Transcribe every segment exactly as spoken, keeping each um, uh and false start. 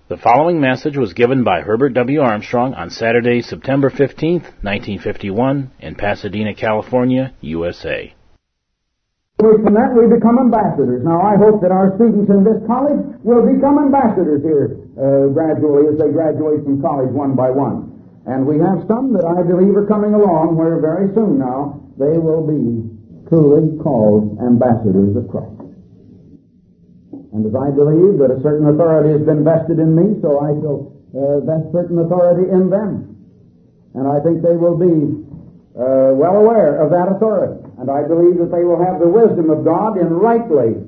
The following message was given by Herbert W. Armstrong on Saturday, September fifteenth, nineteen fifty-one, in Pasadena, California, U S A. From that we become ambassadors. Now I hope that our students in this college will become ambassadors here uh, gradually as they graduate from college one by one. And we have some that I believe are coming along where very soon now they will be truly called ambassadors of Christ. And as I believe that a certain authority has been vested in me, so I shall uh, vest certain authority in them. And I think they will be uh, well aware of that authority. And I believe that they will have the wisdom of God in rightly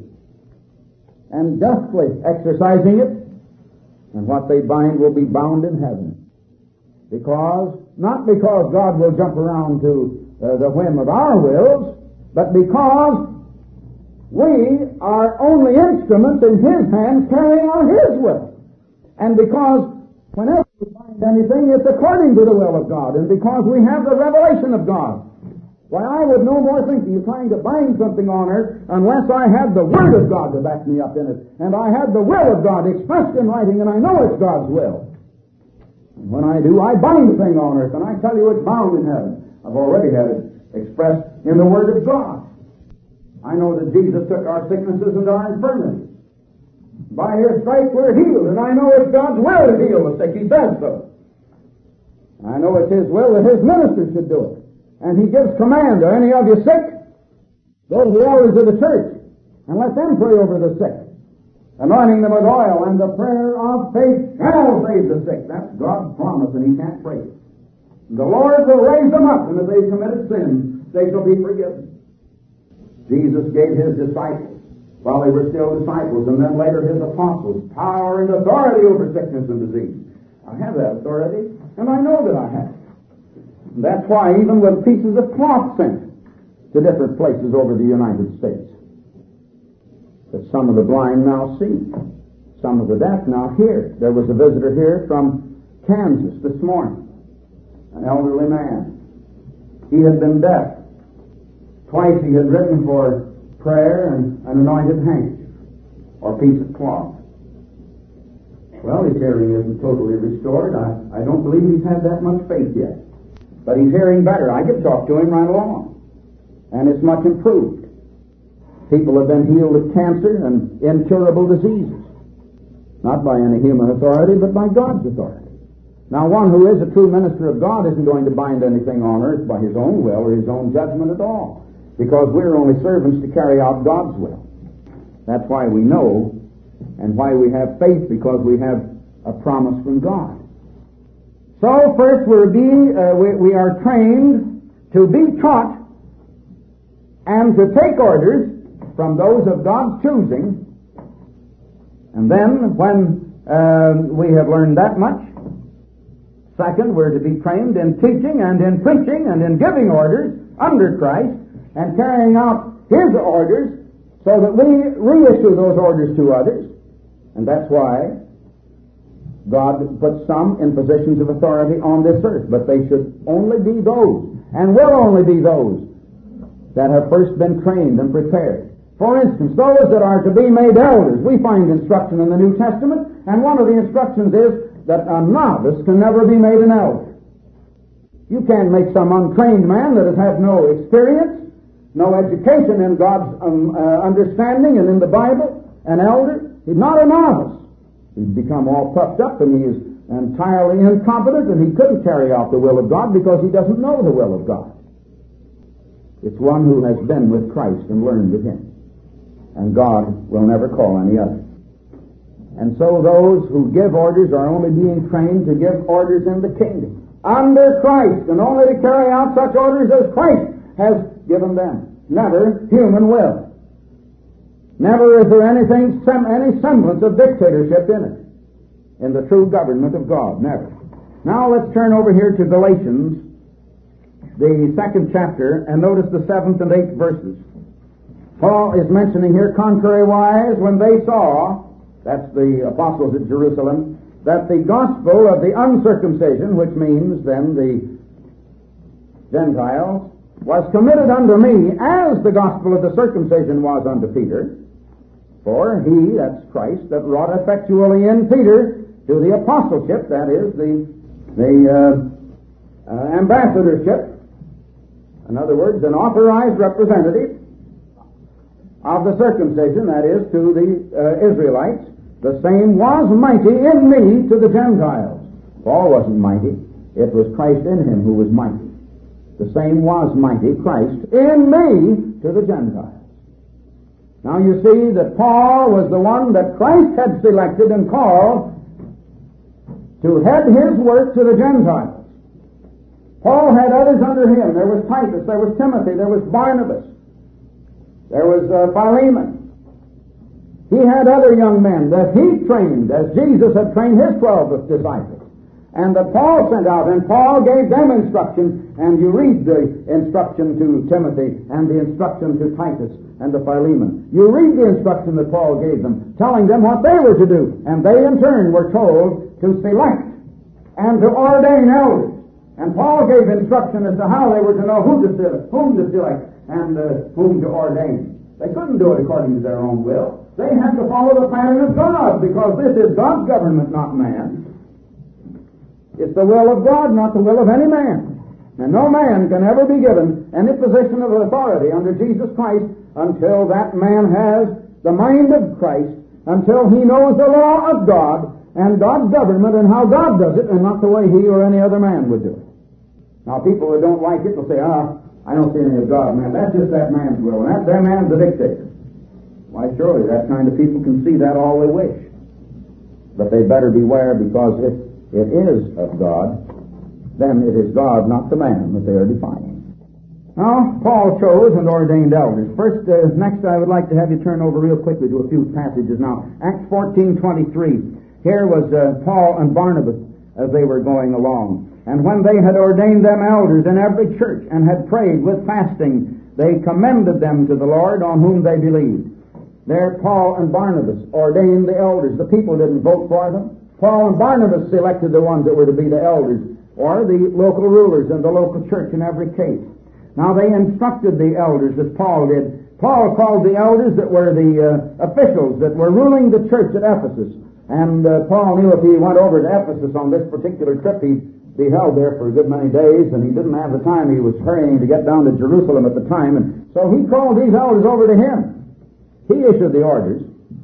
and justly exercising it. And what they bind will be bound in heaven. Because, not because God will jump around to uh, the whim of our wills, but because we are only instruments in His hands carrying on His will. And because whenever we bind anything, it's according to the will of God. And because we have the revelation of God. Why, I would no more think of you trying to bind something on earth unless I had the Word of God to back me up in it. And I had the will of God expressed in writing, and I know it's God's will. And when I do, I bind the thing on earth, and I tell you it's bound in heaven. I've already had it expressed in the Word of God. I know that Jesus took our sicknesses and our infirmities. By His stripes we're healed, and I know it's God's will to heal the sick. He says so. I know it's His will that His ministers should do it. And He gives command to any of you sick, go to the elders of the church, and let them pray over the sick, anointing them with oil, and the prayer of faith shall save the sick. That's God's promise, and He can't break it. The Lord will raise them up, and if they've committed sins, they shall be forgiven. Jesus gave His disciples, while they were still disciples, and then later His apostles, power and authority over sickness and disease. I have that authority, and I know that I have it. And that's why even with pieces of cloth sent to different places over the United States, that some of the blind now see, some of the deaf now hear. There was a visitor here from Kansas this morning, an elderly man. He had been deaf. Twice he had written for prayer and an anointed handkerchief or piece of cloth. Well, his hearing isn't totally restored. I, I don't believe he's had that much faith yet. But he's hearing better. I could talk to him right along. And it's much improved. People have been healed of cancer and incurable diseases. Not by any human authority, but by God's authority. Now, one who is a true minister of God isn't going to bind anything on earth by his own will or his own judgment at all. Because we're only servants to carry out God's will. That's why we know and why we have faith, because we have a promise from God. So first we're be, uh, we, we are trained to be taught and to take orders from those of God's choosing. And then when uh, we have learned that much, second, we're to be trained in teaching and in preaching and in giving orders under Christ, and carrying out His orders so that we reissue those orders to others. And that's why God puts some in positions of authority on this earth. But they should only be those, and will only be those, that have first been trained and prepared. For instance, those that are to be made elders. We find instruction in the New Testament, and one of the instructions is that a novice can never be made an elder. You can't make some untrained man that has had no experience, no education in God's um, uh, understanding and in the Bible, an elder. He's not a novice. He's become all puffed up and he is entirely incompetent, and he couldn't carry out the will of God because he doesn't know the will of God. It's one who has been with Christ and learned of Him. And God will never call any other. And so those who give orders are only being trained to give orders in the kingdom, under Christ, and only to carry out such orders as Christ has given them. Never human will. Never is there anything, sem- any semblance of dictatorship in it, in the true government of God. Never. Now let's turn over here to Galatians, the second chapter, and notice the seventh and eighth verses. Paul is mentioning here, contrariwise, when they saw, that's the apostles at Jerusalem, that the gospel of the uncircumcision, which means then the Gentiles, was committed unto me as the gospel of the circumcision was unto Peter. For he, that's Christ, that wrought effectually in Peter, to the apostleship, that is, the, the uh, uh, ambassadorship, in other words, an authorized representative of the circumcision, that is, to the uh, Israelites, the same was mighty in me to the Gentiles. Paul wasn't mighty. It was Christ in him who was mighty. The same was mighty, Christ, in me to the Gentiles. Now you see that Paul was the one that Christ had selected and called to head his work to the Gentiles. Paul had others under him. There was Titus, there was Timothy, there was Barnabas, there was uh, Philemon. He had other young men that he trained as Jesus had trained his twelve disciples. And that Paul sent out, and Paul gave them instruction, and you read the instruction to Timothy and the instruction to Titus and to Philemon. You read the instruction that Paul gave them, telling them what they were to do, and they in turn were told to select and to ordain elders. And Paul gave instruction as to how they were to know who to select, whom to select, and uh, whom to ordain. They couldn't do it according to their own will. They had to follow the pattern of God, because this is God's government, not man. It's the will of God, not the will of any man. And no man can ever be given any position of authority under Jesus Christ until that man has the mind of Christ, until he knows the law of God and God's government and how God does it, and not the way he or any other man would do it. Now, people that don't like it will say, ah, I don't see any of God, man. That's just that man's will, and that, that man's the dictator. Why, surely that kind of people can see that all they wish. But they better beware, because if it is of God, then it is God, not the man, that they are defying. Now, Paul chose and ordained elders. First, uh, next I would like to have you turn over real quickly to a few passages now. Acts fourteen twenty-three. Here was uh, Paul and Barnabas as they were going along. And when they had ordained them elders in every church and had prayed with fasting, they commended them to the Lord on whom they believed. There Paul and Barnabas ordained the elders. The people didn't vote for them. Paul and Barnabas selected the ones that were to be the elders, or the local rulers in the local church in every case. Now they instructed the elders as Paul did. Paul called the elders that were the uh, officials that were ruling the church at Ephesus. And uh, Paul knew if he went over to Ephesus on this particular trip, he'd be held there for a good many days, and he didn't have the time. He was hurrying to get down to Jerusalem at the time, and so he called these elders over to him. He issued the orders,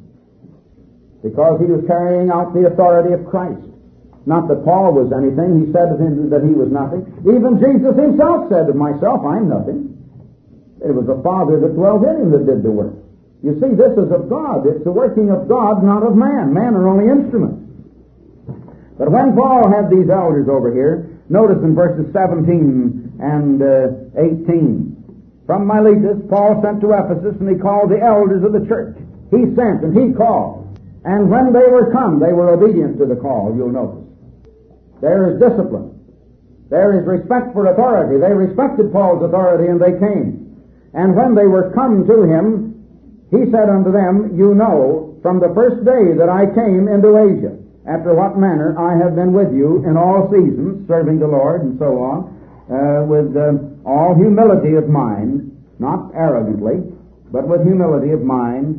because he was carrying out the authority of Christ. Not that Paul was anything. He said of him that he was nothing. Even Jesus himself said of myself, I'm nothing. It was the Father that dwelt in him that did the work. You see, this is of God. It's the working of God, not of man. Man are only instruments. But when Paul had these elders over here, notice in verses seventeen and uh, eighteen. From Miletus, Paul sent to Ephesus, and he called the elders of the church. He sent and he called. And when they were come, they were obedient to the call, you'll notice. There is discipline. There is respect for authority. They respected Paul's authority, and they came. And when they were come to him, he said unto them, You know, from the first day that I came into Asia, after what manner I have been with you in all seasons, serving the Lord, and so on, uh, with uh, all humility of mind, not arrogantly, but with humility of mind,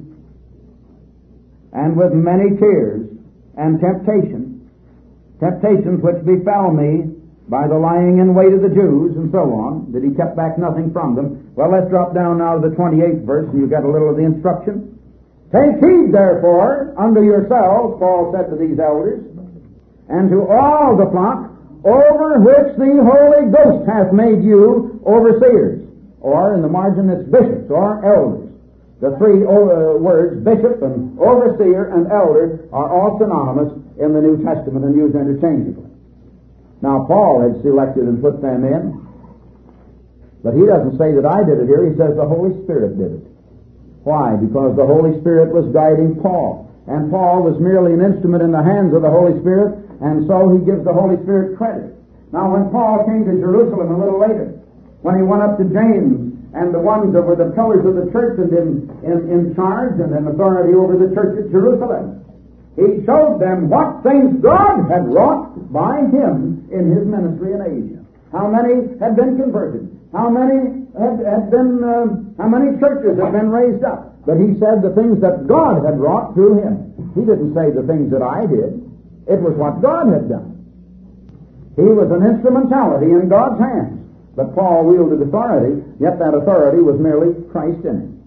and with many tears and temptations, temptations which befell me by the lying in wait of the Jews, and so on, that he kept back nothing from them. Well, let's drop down now to the twenty-eighth verse, and you get a little of the instruction. Take heed, therefore, unto yourselves, Paul said to these elders, and to all the flock, over which the Holy Ghost hath made you overseers, or in the margin it's bishops or elders. The three uh, words, bishop and overseer and elder, are all synonymous in the New Testament and used interchangeably. Now, Paul had selected and put them in, but he doesn't say that I did it here. He says the Holy Spirit did it. Why? Because the Holy Spirit was guiding Paul, and Paul was merely an instrument in the hands of the Holy Spirit, and so he gives the Holy Spirit credit. Now, when Paul came to Jerusalem a little later, when he went up to James, and the ones that were the pillars of the church and in, in, in charge and in authority over the church at Jerusalem, he showed them what things God had wrought by him in his ministry in Asia. How many had been converted? How many had, had been, uh, how many churches had been raised up? But he said the things that God had wrought through him. He didn't say the things that I did. It was what God had done. He was an instrumentality in God's hands. But Paul wielded authority, yet that authority was merely Christ in him.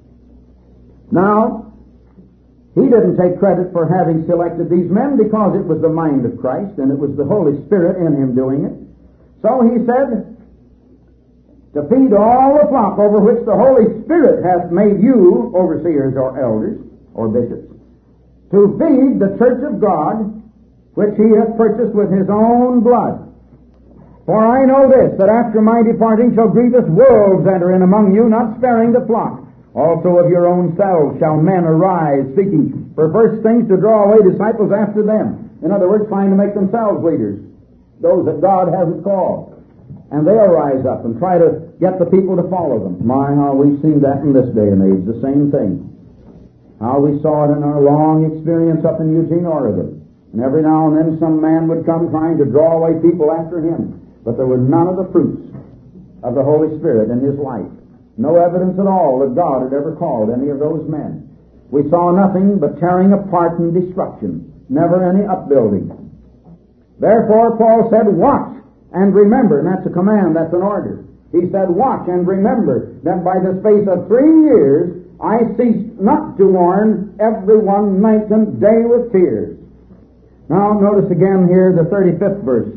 Now, he didn't take credit for having selected these men because it was the mind of Christ and it was the Holy Spirit in him doing it. So he said, to feed all the flock over which the Holy Spirit hath made you overseers or elders or bishops, to feed the church of God, which he hath purchased with his own blood. For I know this, that after my departing shall grievous wolves enter in among you, not sparing the flock. Also of your own selves shall men arise, seeking perverse things to draw away disciples after them. In other words, trying to make themselves leaders, those that God hasn't called. And they'll rise up and try to get the people to follow them. My, how we've seen that in this day and age, the same thing. How we saw it in our long experience up in Eugene, Oregon. And every now and then some man would come trying to draw away people after him. But there were none of the fruits of the Holy Spirit in his life. No evidence at all that God had ever called any of those men. We saw nothing but tearing apart and destruction, never any upbuilding. Therefore, Paul said, watch and remember, and that's a command, that's an order. He said, watch and remember that by the space of three years I ceased not to warn every one night and day with tears. Now notice again here the thirty-fifth verse.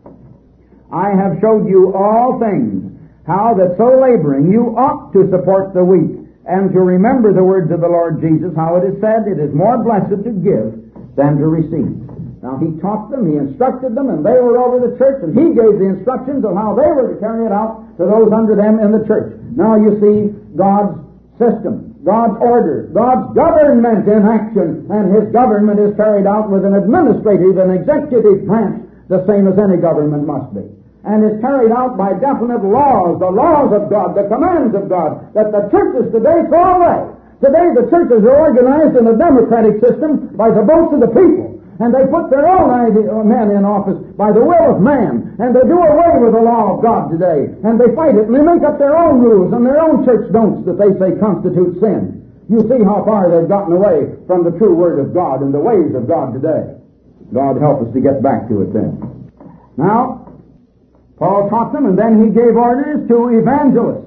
I have showed you all things, how that so laboring you ought to support the weak, and to remember the words of the Lord Jesus, how it is said, it is more blessed to give than to receive. Now he taught them, he instructed them, and they were over the church, and he gave the instructions of how they were to carry it out to those under them in the church. Now you see God's system, God's order, God's government in action, and his government is carried out with an administrative and executive branch, the same as any government must be. And is carried out by definite laws, the laws of God, the commands of God, that the churches today throw away. Today the churches are organized in a democratic system by the votes of the people. And they put their own men in office by the will of man. And they do away with the law of God today. And they fight it, and they make up their own rules and their own church don'ts that they say constitute sin. You see how far they've gotten away from the true Word of God and the ways of God today. God help us to get back to it then. Now, Paul taught them, and then he gave orders to evangelists.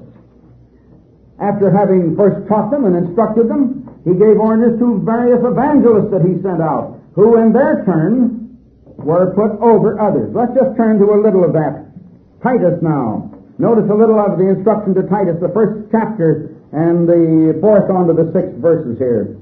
After having first taught them and instructed them, he gave orders to various evangelists that he sent out, who in their turn were put over others. Let's just turn to a little of that. Titus now. Notice a little of the instruction to Titus, the first chapter and the fourth on to the sixth verses here.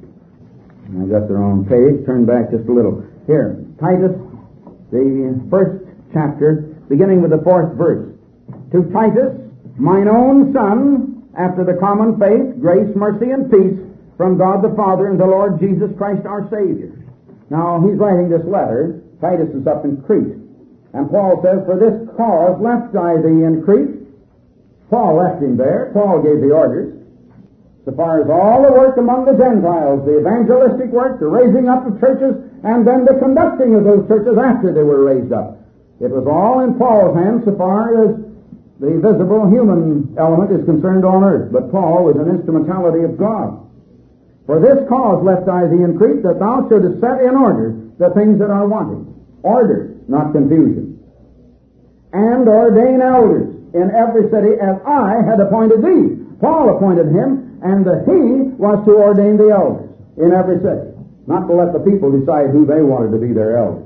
I got the wrong page. Turn back just a little. Here, Titus, the first chapter, beginning with the fourth verse. To Titus, mine own son, after the common faith, grace, mercy, and peace from God the Father and the Lord Jesus Christ our Savior. Now, he's writing this letter. Titus is up in Crete. And Paul says, for this cause left I thee in Crete. Paul left him there. Paul gave the orders. So far as all the work among the Gentiles, the evangelistic work, the raising up of churches, and then the conducting of those churches after they were raised up. It was all in Paul's hands so far as the visible human element is concerned on earth. But Paul was an instrumentality of God. For this cause left I thee in Crete, that thou shouldest set in order the things that are wanting. Order, not confusion. And ordain elders in every city as I had appointed thee. Paul appointed him, and the he was to ordain the elders in every city. Not to let the people decide who they wanted to be their elders.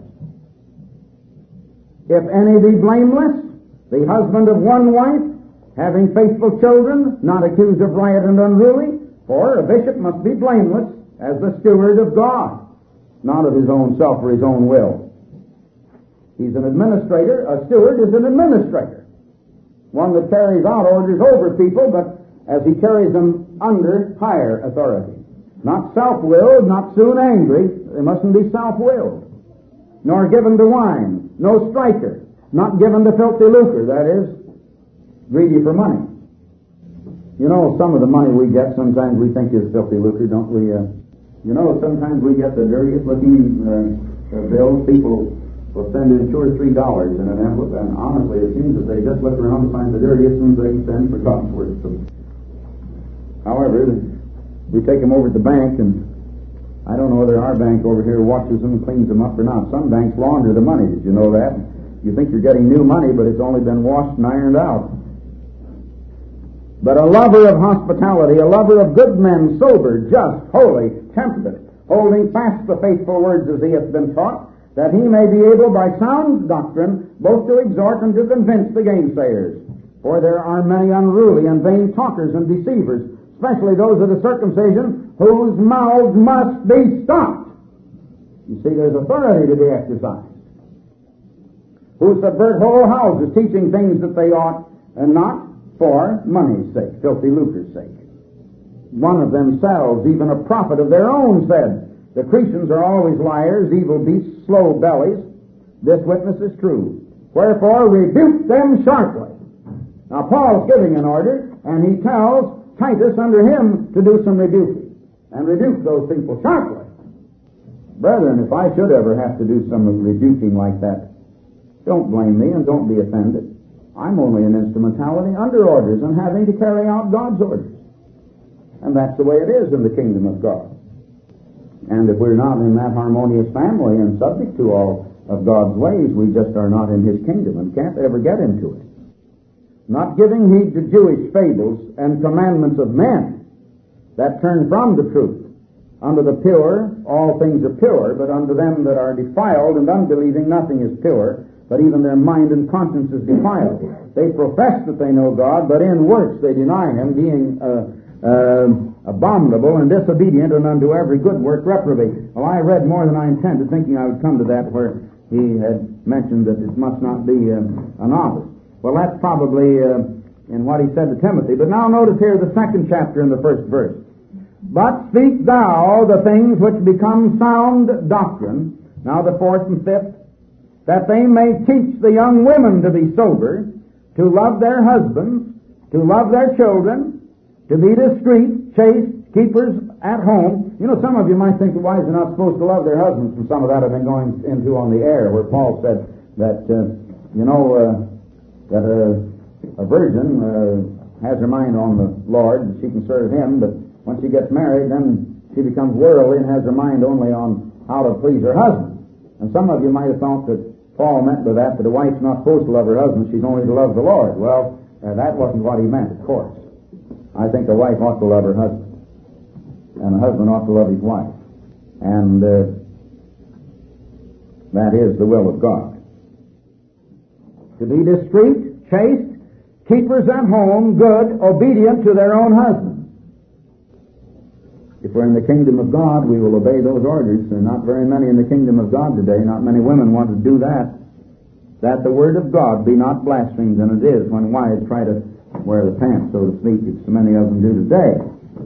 If any be blameless, the husband of one wife, having faithful children, not accused of riot and unruly, for a bishop must be blameless as the steward of God, not of his own self or his own will. He's an administrator. A steward is an administrator. One that carries out orders over people, but as he carries them under higher authority. Not self-willed, not soon angry. They mustn't be self-willed. Nor given to wine. No striker. Not given to filthy lucre, that is, greedy for money. You know, some of the money we get, sometimes we think is filthy lucre, don't we? Uh, you know, sometimes we get the dirtiest looking uh, uh, bills. People will send in two or three dollars in an envelope, and honestly, it seems that they just look around to find the dirtiest ones they can send for God's work. So, however, we take them over to the bank, and I don't know whether our bank over here washes them and cleans them up or not. Some banks launder the money. Did you know that? You think you're getting new money, but it's only been washed and ironed out. But a lover of hospitality, a lover of good men, sober, just, holy, temperate, holding fast the faithful words as he hath been taught, that he may be able by sound doctrine both to exhort and to convince the gainsayers. For there are many unruly and vain talkers and deceivers, especially those of the circumcision, whose mouths must be stopped. You see, there's authority to be exercised. Who subvert whole houses, teaching things that they ought, and not for money's sake, filthy lucre's sake. One of themselves, even a prophet of their own, said, the Cretans are always liars, evil beasts, slow bellies. This witness is true. Wherefore rebuke them sharply. Now Paul's giving an order, and he tells Titus under him to do some rebuking, and rebuke those people sharply. Brethren, if I should ever have to do some rebuking like that, don't blame me and don't be offended. I'm only an instrumentality under orders and having to carry out God's orders. And that's the way it is in the kingdom of God. And if we're not in that harmonious family and subject to all of God's ways, we just are not in His kingdom and can't ever get into it. Not giving heed to Jewish fables and commandments of men that turn from the truth. Unto the pure, all things are pure, but unto them that are defiled and unbelieving, nothing is pure, but even their mind and conscience is defiled. They profess that they know God, but in works they deny Him, being uh, uh, abominable and disobedient, and unto every good work reprobate. Well, I read more than I intended, thinking I would come to that where he had mentioned that it must not be uh, a novice. Well, that's probably uh, in what he said to Timothy. But now notice here the second chapter in the first verse. But speak thou the things which become sound doctrine, now the fourth and fifth, that they may teach the young women to be sober, to love their husbands, to love their children, to be discreet, chaste, keepers at home. You know, some of you might think the wives are not supposed to love their husbands, and some of that I've been going into on the air, where Paul said that, uh, you know, uh, that a, a virgin uh, has her mind on the Lord, and she can serve Him, but when she gets married, then she becomes worldly and has her mind only on how to please her husband. And some of you might have thought that Paul meant by that that a wife's not supposed to love her husband, she's only to love the Lord. Well, uh, that wasn't what he meant, of course. I think a wife ought to love her husband, and a husband ought to love his wife. And uh, that is the will of God. To be discreet, chaste, keepers at home, good, obedient to their own husbands. If we're in the kingdom of God, we will obey those orders. There are not very many in the kingdom of God today. Not many women want to do that. That the word of God be not blasphemed, and it is when wives try to wear the pants, so to speak, as so many of them do today.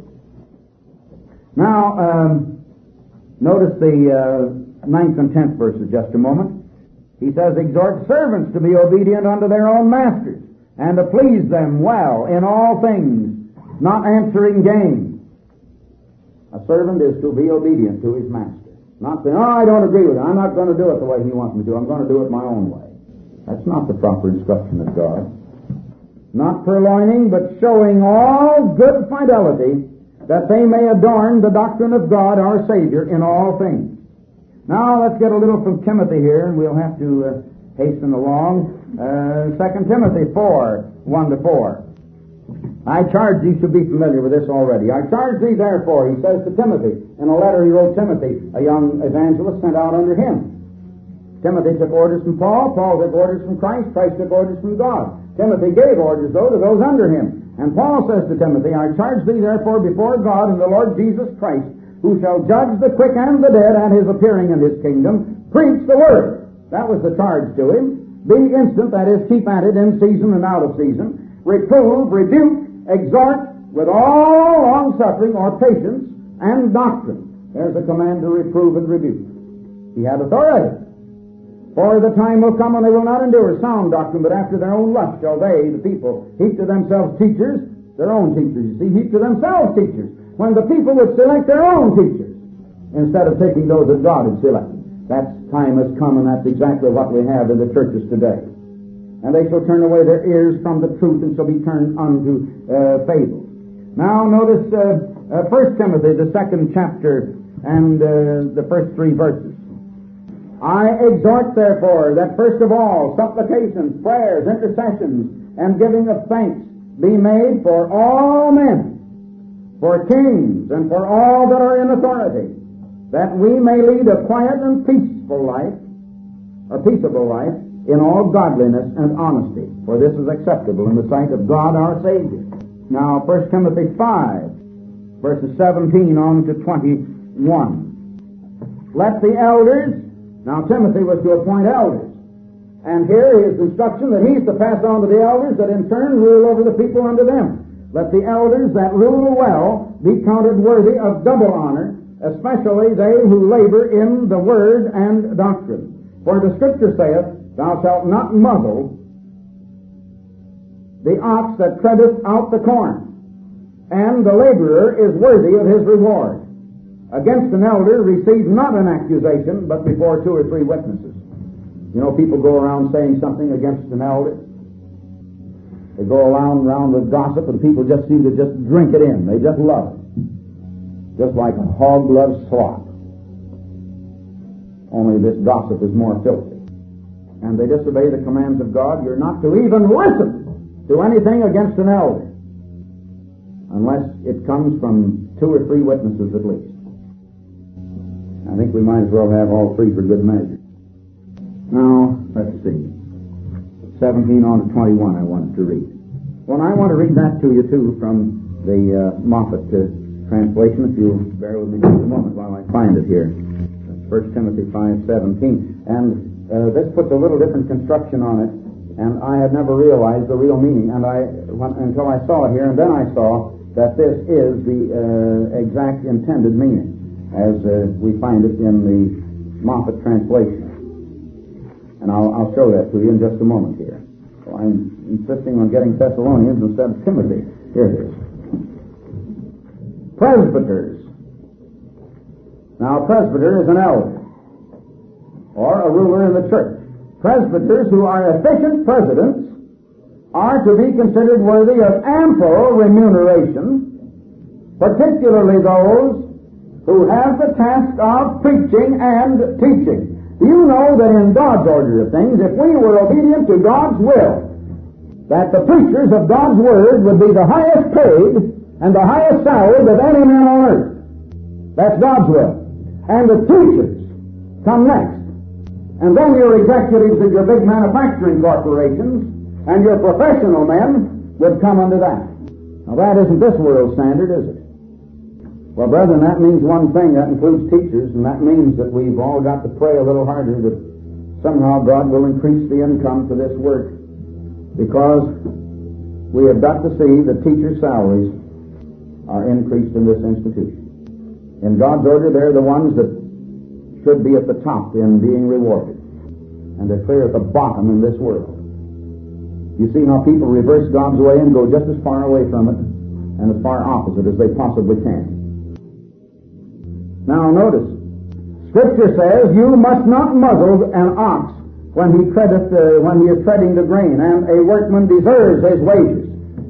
Now, um, notice the uh, ninth and tenth verses just a moment. He says, exhort servants to be obedient unto their own masters, and to please them well in all things, not answering gain. A servant is to be obedient to his master. Not saying, oh, I don't agree with it. I'm not going to do it the way he wants me to. I'm going to do it my own way. That's not the proper instruction of God. Not purloining, but showing all good fidelity, that they may adorn the doctrine of God our Savior in all things. Now, let's get a little from Timothy here, and we'll have to uh, hasten along. Uh, Second Timothy four, one to four. I charge thee, should be familiar with this already. I charge thee therefore, he says to Timothy, in a letter he wrote Timothy, a young evangelist sent out under him. Timothy took orders from Paul, Paul took orders from Christ, Christ took orders from God. Timothy gave orders, though, to those under him. And Paul says to Timothy, I charge thee therefore before God and the Lord Jesus Christ, who shall judge the quick and the dead at his appearing in his kingdom, preach the word. That was the charge to him. Be instant, that is, keep at it in season and out of season. Reprove, rebuke, exhort with all long-suffering or patience and doctrine. There's a command to reprove and rebuke. He had authority. For the time will come when they will not endure sound doctrine, but after their own lust shall they, the people, heap to themselves teachers, their own teachers, you see, heap to themselves teachers, when the people would select their own teachers, instead of taking those that God had selected. That time has come, and that's exactly what we have in the churches today. And they shall turn away their ears from the truth and shall be turned unto uh, fables. Now notice uh, uh, First Timothy, the second chapter, and uh, the first three verses. I exhort, therefore, that first of all supplications, prayers, intercessions, and giving of thanks be made for all men, for kings, and for all that are in authority, that we may lead a quiet and peaceful life, or peaceable life, in all godliness and honesty, for this is acceptable in the sight of God our Savior. Now, First Timothy five, verses seventeen on to twenty-one. Let the elders, now Timothy was to appoint elders, and here his instruction that he's to pass on to the elders that in turn rule over the people under them. Let the elders that rule well be counted worthy of double honor, especially they who labor in the word and doctrine. For the Scripture saith, Thou shalt not muzzle the ox that treadeth out the corn, and the laborer is worthy of his reward. Against an elder receive not an accusation, but before two or three witnesses. You know, people go around saying something against an elder. They go around around with gossip, and people just seem to just drink it in. They just love it. Just like a hog loves slop. Only this gossip is more filthy. And they disobey the commands of God. You're not to even listen to anything against an elder, unless it comes from two or three witnesses at least. I think we might as well have all three for good measure. Now, let's see. seventeen on to twenty-one I wanted to read. Well, I want to read that to you, too, from the uh, Moffat uh, translation, if you'll bear with me just a moment while I find it here. First Timothy five seventeen. And uh, this puts a little different construction on it, and I had never realized the real meaning and I when, until I saw it here, and then I saw that this is the uh, exact intended meaning, as uh, we find it in the Moffat translation. And I'll, I'll show that to you in just a moment here. So I'm insisting on getting Thessalonians instead of Timothy. Here it is. Presbyters. Now, a presbyter is an elder, or a ruler in the church. Presbyters who are efficient presidents are to be considered worthy of ample remuneration, particularly those who have the task of preaching and teaching. You know that in God's order of things, if we were obedient to God's will, that the preachers of God's Word would be the highest paid and the highest salaried of any man on earth. That's God's will. And the teachers come next. And then your executives of your big manufacturing corporations and your professional men would come under that. Now that isn't this world's standard, is it? Well, brethren, that means one thing. That includes teachers, and that means that we've all got to pray a little harder that somehow God will increase the income to this work, because we have got to see that teachers' salaries are increased in this institution. In God's order, they're the ones that should be at the top in being rewarded, and they're clear at the bottom in this world. You see how people reverse God's way and go just as far away from it and as far opposite as they possibly can. Now notice, Scripture says, you must not muzzle an ox when he treadeth, uh, when he is treading the grain, and a workman deserves his wages.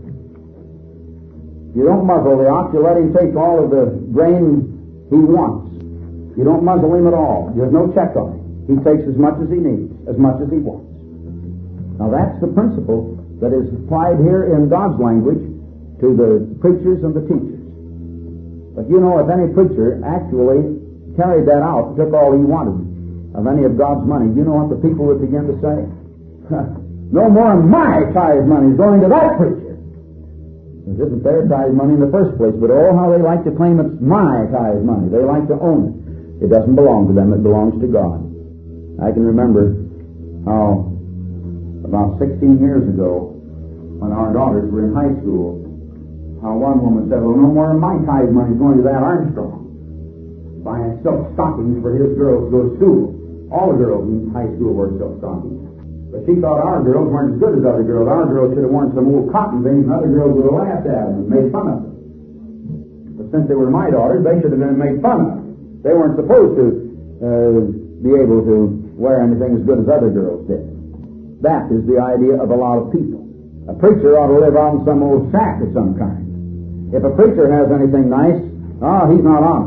You don't muzzle the ox, you let him take all of the grain he wants. You don't muzzle him at all. There's no check on him. He takes as much as he needs, as much as he wants. Now that's the principle that is applied here in God's language to the preachers and the teachers. But you know, if any preacher actually carried that out, took all he wanted of any of God's money, you know what the people would begin to say? No more of my tithe money is going to that preacher. It isn't their tithe money in the first place, but oh, how they like to claim it's my tithe money. They like to own it. It doesn't belong to them, it belongs to God. I can remember how about sixteen years ago, when our daughters were in high school, how one woman said, well, no more of my tithe money is going to that Armstrong, buying silk stockings for his girls to go to school. All the girls in high school wore silk stockings. But she thought our girls weren't as good as other girls. Our girls should have worn some old cotton things, and other girls would have laughed at them and made fun of them. But since they were my daughters, they should have been made fun of. They weren't supposed to uh, be able to wear anything as good as other girls did. That is the idea of a lot of people. A preacher ought to live on some old shack of some kind. If a preacher has anything nice, oh, he's not honest.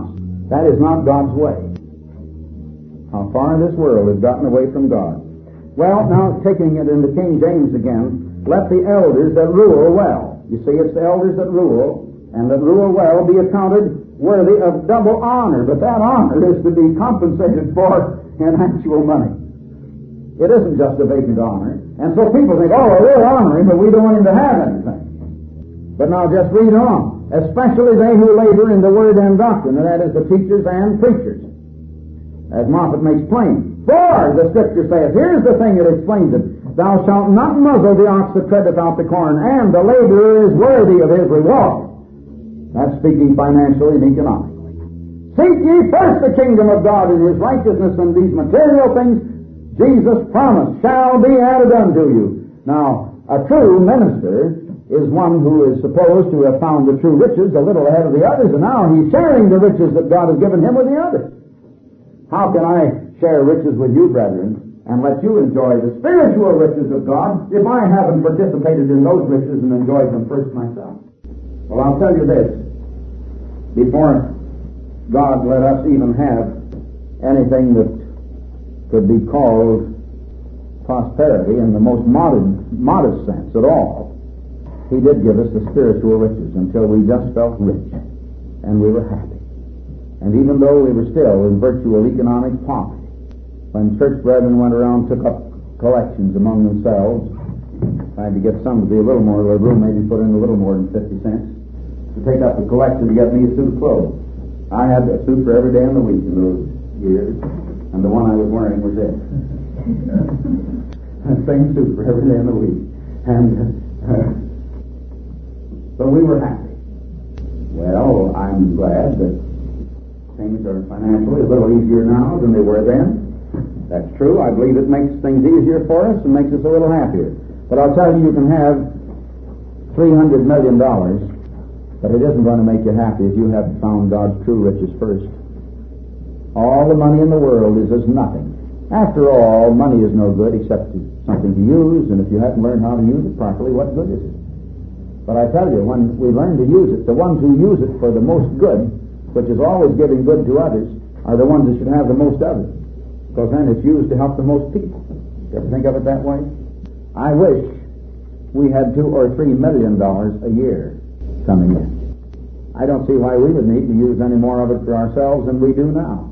That is not God's way. How far this world has gotten away from God. Well, now taking it into King James again, let the elders that rule well. You see, it's the elders that rule, and that rule well be accounted worthy of double honor. But that honor is to be compensated for in actual money. It isn't just a vacant honor. And so people think, oh, well, we'll honor him, but we don't want him to have anything. But now just read on. Especially they who labor in the word and doctrine, and that is the teachers and preachers. As Moffat makes plain. For, the Scripture says, here's the thing that explains it. Thou shalt not muzzle the ox that treadeth out the corn, and the laborer is worthy of his reward. That's speaking financially and economically. Seek ye first the kingdom of God and his righteousness, and these material things Jesus promised shall be added unto you. Now, a true minister is one who is supposed to have found the true riches a little ahead of the others, and now he's sharing the riches that God has given him with the others. How can I share riches with you, brethren, and let you enjoy the spiritual riches of God if I haven't participated in those riches and enjoyed them first myself? Well, I'll tell you this. Before God let us even have anything that could be called prosperity in the most modern, modest sense at all, He did give us the spiritual riches until we just felt rich and we were happy. And even though we were still in virtual economic poverty, when church brethren went around, took up collections among themselves, tried to get some to be a little more liberal, maybe put in a little more than fifty cents, to take up a collection to get me a suit of clothes. I had a suit for every day in the week in those years, and the one I was wearing was it. Same suit for every day in the week. And uh, so we were happy. Well, I'm glad that things are financially a little easier now than they were then. That's true. I believe it makes things easier for us and makes us a little happier. But I'll tell you, you can have three hundred million dollars, but it isn't going to make you happy if you haven't found God's true riches first. All the money in the world is as nothing. After all, money is no good except something to use, and if you haven't learned how to use it properly, what good is it? But I tell you, when we learn to use it, the ones who use it for the most good, which is always giving good to others, are the ones that should have the most of it. Because then it's used to help the most people. You ever think of it that way? I wish we had two or three million dollars a year coming in. I don't see why we would need to use any more of it for ourselves than we do now.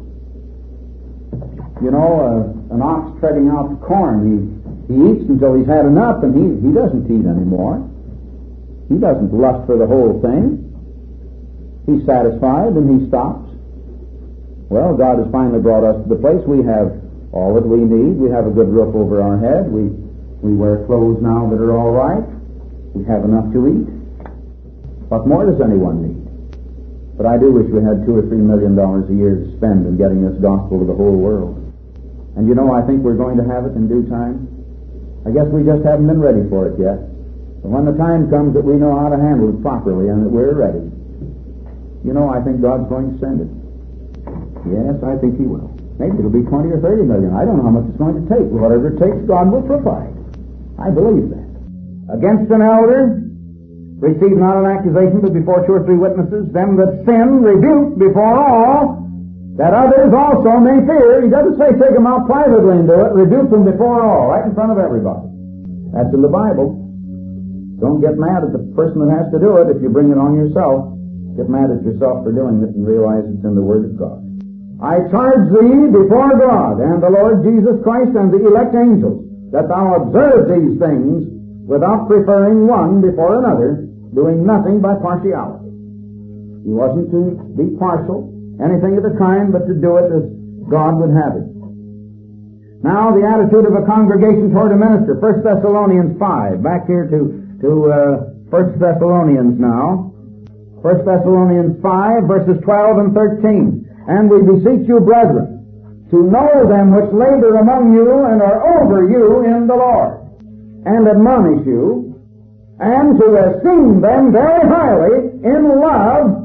You know, uh, an ox treading out the corn, he, he eats until he's had enough, and he, he doesn't eat anymore. He doesn't lust for the whole thing. He's satisfied and he stops. Well, God has finally brought us to the place we have all that we need. We have a good roof over our head. We we wear clothes now that are all right. We have enough to eat. What more does anyone need? But I do wish we had two or three million dollars a year to spend in getting this gospel to the whole world. And you know, I think we're going to have it in due time. I guess we just haven't been ready for it yet. But when the time comes that we know how to handle it properly and that we're ready, you know, I think God's going to send it. Yes, I think He will. Maybe it'll be twenty or thirty million. I don't know how much it's going to take. Whatever it takes, God will provide. I believe that. Against an elder, receive not an accusation but before two or three witnesses. Them that sin, rebuke before all, that others also may fear. He doesn't say take them out privately and do it. Rebuke them before all, right in front of everybody. That's in the Bible. Don't get mad at the person that has to do it if you bring it on yourself. Get mad at yourself for doing it and realize it's in the Word of God. I charge thee before God and the Lord Jesus Christ and the elect angels that thou observe these things without preferring one before another, doing nothing by partiality. He wasn't to be partial, anything of the kind, but to do it as God would have it. Now, the attitude of a congregation toward a minister. First Thessalonians five. Back here to, to uh, First Thessalonians now. First Thessalonians five, verses twelve and thirteen. And we beseech you, brethren, to know them which labor among you and are over you in the Lord, and admonish you, and to esteem them very highly in love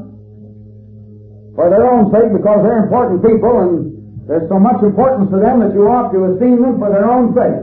for their own sake, because they're important people, and there's so much importance to them that you ought to esteem them for their own sake.